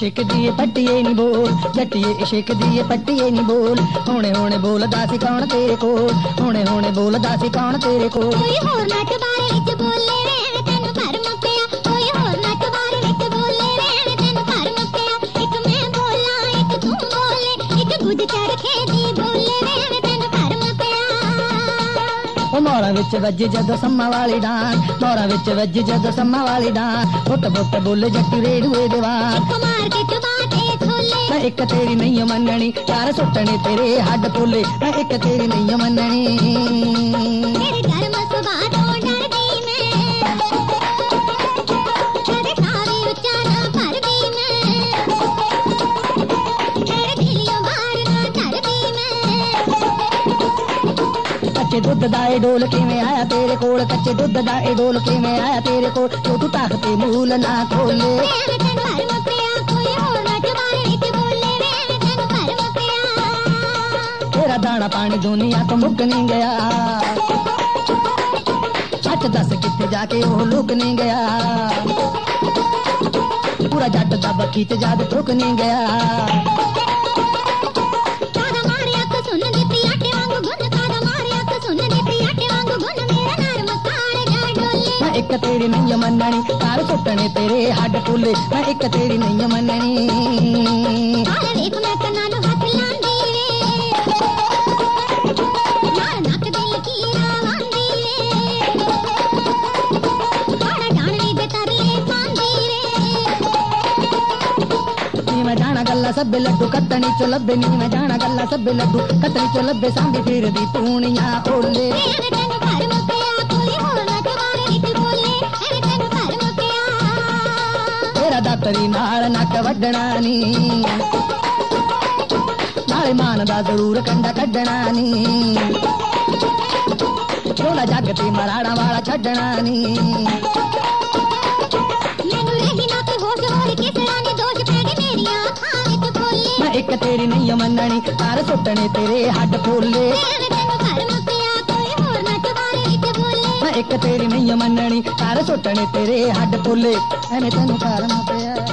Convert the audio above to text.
इश्क दी पट्टिए नी बोल, जट्टिए इश्क दी पट्टिए नी बोल। होने होने बोलदा सी कौन तेरे कोल, होने होने बोलदा सी कौन तेरे कोल। कोई होर नट बारे विच बोले वे तैनू भरम पिया, कोई होर नट बारे विच बोले वे तैनू भरम पिया। एक मैं बोला एक तू बोले, एक गुज चरखे दी बोले वे तैनू भरम पिया। ओ मोरा विच वज जदों सम्मा वाली डांस, मोरा विच वज जदों सम्मा वाली डांस। फुट फुट बोले जट्टी रेड़ुए दे वार, एक मार के चबाते छोले। मैं एक तेरी नहीं मननी, चार सुटने तेरे हड्ड पोले। मैं एक तेरी नहीं मननी, तेरे गर्म सुभाऽ तों डरदी मैं, कदे सावी उच्चा ना भरदी मैं, तेरे दिलियों बाहर ना धरदी मैं। कच्चे दुध दा ए डोल किवें आया तेरे कोल, कच्चे दुध दा ए डोल किवें आया तेरे कोल। जो तू ताकते मूल ना खोले, वे तैनू भरम पिया। कोई होर नट बारे विच बोले वे तैनू भरम पिया। तेरा दाना पानी दुनिया तो मुक नहीं गया, सच दस किथे जाके वो लुक नहीं गया। पूरा जट दा बखी च जाद थुक नहीं गया। कादा मारे अख सुन दित्ती आटे वांगू गुन, कादा मारे अख सुन दित्ती आटे वांगू गुन। मेरा नरम काल जा डोले, मैं एक तेरी नहीं मननी, कार सुटने तेरे हड्ड पुले। मैं एक तेरी नहीं मननी, काल वेख मैं कन्नां नूं हथ लांदी वे, नाल नक दे लकीरां वांदी वे, काड़ा डाणवी दे तरले पांदी वे। नी मैं जाना गल्ला सब लड्डू कतनी चो लब्बे, नी मैं जाना गल्ला सब लड्डू कतनी चो लब्बे। सांभी फिर दी पूनियां ओले, वे तैनू भरम पिया। कोई होर नट बारे विच बोले वे तैनू भरम पिया। तेरा दातरी नाल नक वड्डना नी, नाले मान दा जरूर कंडा कड्डना नी। चोला जग ते मराड़ा वाला छड्डना नी, मैनू रही ना कोई होश होर किसड़ा नी दोष पै गए मेरियां अखां विच खोले। मैं एक तेरी नहीं मननी, कार सुटने तेरे हड्ड पोले। वे तैनू भरम पिया। कोई होर नट बारे विच बोले, मैं एक तेरी नहीं मननी, कार सुटने तेरे हड्ड पोले। एवें तैनू भरम पिया।